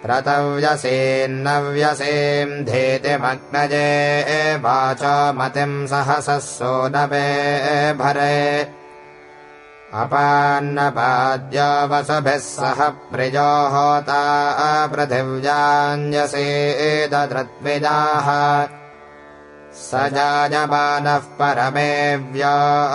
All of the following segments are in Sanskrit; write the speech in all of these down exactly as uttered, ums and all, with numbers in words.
क्रतव्यसेन्नव्यसेम् धीतिमग्नजे वाचो मतिम् सहसः सोनवे भरे अपान्नपाद्यो वसुभिः सह प्रियो होता पृथिव्याञ्जसेदधृत्विजाः स जायमानः परमेव्यो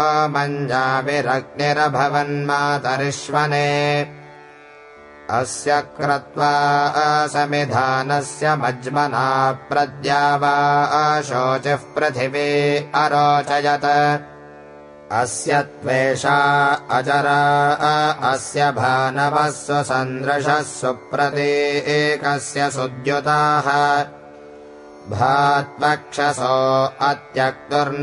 मञ्जाभिरग्निरभवन्मातरिष्वने अस्य क्रत्वा समिधानस्य मज्मना प्रद्यावा शोचिः पृथिवी अरोचयत अस्य त्वेषा अजरा अस्य भानवः स्वसन्दृशः सुप्रतीकस्य सुद्युताः भात्वक्षसो अत्यक्तुर्न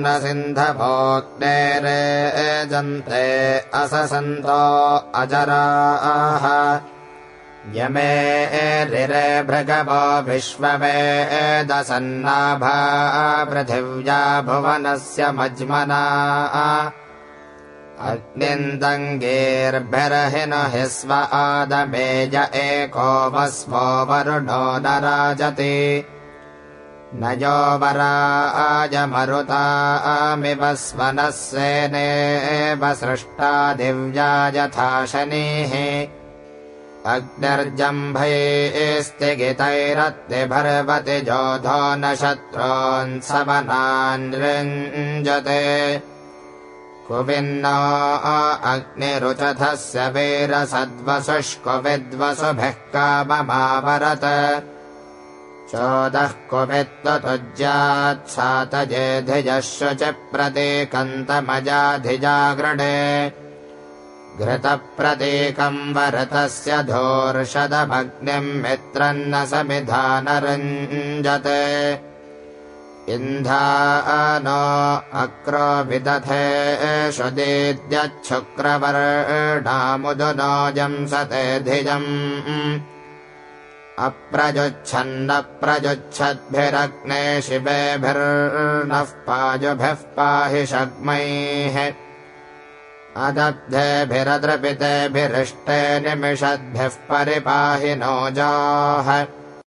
सिन्धवोऽग्नेरेजन्ते अससन्तो अजराः यमे रिरे भृगवो विश्ववेदसन्नाभा पृथिव्या भुवनस्य मज्मना अग्निन्दङ्गेर्भिर्हिनो स्व आदमेज एको वस्वो वरुणो न राजति न यो वराजमरुतामिव स्वनः सेनेव सृष्टा दिव्या यथा शनिः अग्निर्जम्भैस्तिगितैरत्तिभर्वति जोधो न शत्रून् समनान् रुञ्जते कुविन्नो अग्निरुचथस्य वीरसद्वसुष्कुविद्वसुभिः काममावरत चोदः कुवित्वतुज्यात् सातजेधिजः शुचिप्रतीकन्तमजाधिजागृणे घृतप्रतीकम् वरतस्य धूर्षदमग्निम् मित्रम् न समिधानरुञ्जते इन्धानो अक्रो विदथे शुदीद्यच्छुक्रवर्णामुदुनो जंसते धिजम् अप्रजुच्छन्नप्रजुच्छद्भिरग्ने शिवेभिर्नः पाजुभिः पाहि शग्मैः अदब्धेभिरद्रपितेभिरिष्टे निमिषद्भिः परिपाहि नोजाः